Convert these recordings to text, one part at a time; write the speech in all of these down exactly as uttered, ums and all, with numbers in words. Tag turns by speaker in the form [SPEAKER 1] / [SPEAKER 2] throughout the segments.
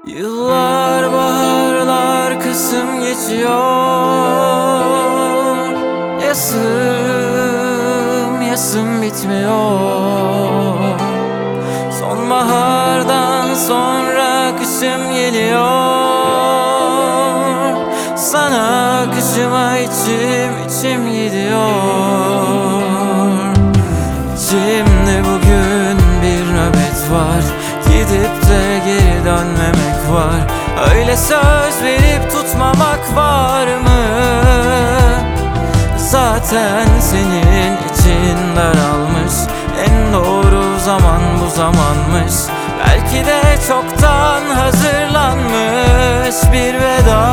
[SPEAKER 1] Yıllar, baharlar, kısım geçiyor. Yasım, yasım bitmiyor. Sonbahardan sonra kışım geliyor. Sana kışıma içim, içim gidiyor. İçimde bugün bir nöbet var. Gidip de geri dönmemek var. Öyle söz verip tutmamak var mı? Zaten senin için daralmış. En doğru zaman bu zamanmış. Belki de çoktan hazırlanmış bir veda.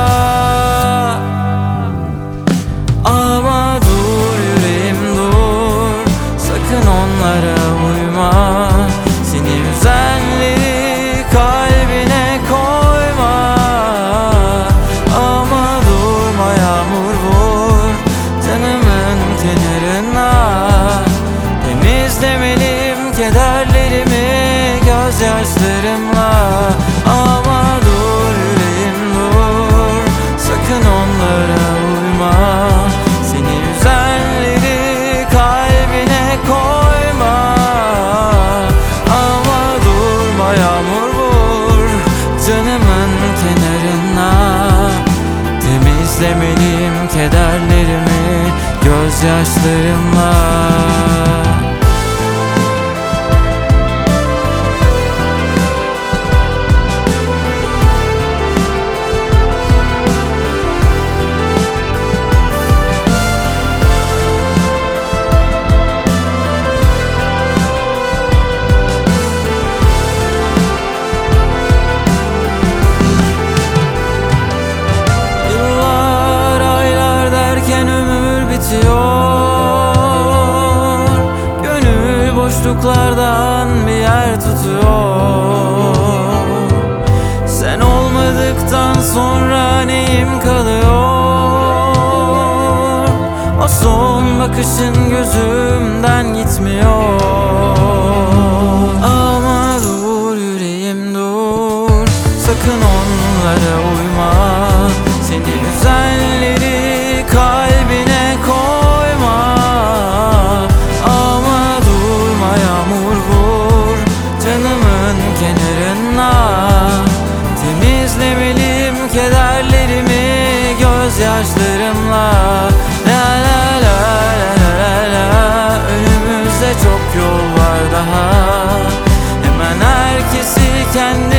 [SPEAKER 1] Ama dur yüreğim dur, sakın onlara uyma. Seni üzenleri kalbine koyma. Ama durma yağmur vur canımın kenarına. Temizlemeliyim kederlerimi gözyaşlarımla. Ama dur yüreğim dur, sakın onlara uyma. Seni üzenleri kalbine koyma. Ama durma yağmur vur canımın kenarına. Temizlemeliyim kederlerimi gözyaşlarımla. Gönül boşluklardan bir yer tutuyor. Sen olmadıktan sonra neyim kalıyor? O son bakışın gözümden gitmiyor. Ama dur yüreğim dur, sakın onlara uyma. Seni üzenleri kalbine koyma. Ama durma yağmur vur canımın kenarına. Temizlemeliyim kederlerimi gözyaşlarımla. La la la la la la. Önümüzde çok yol var daha. Hemen herkesi kendi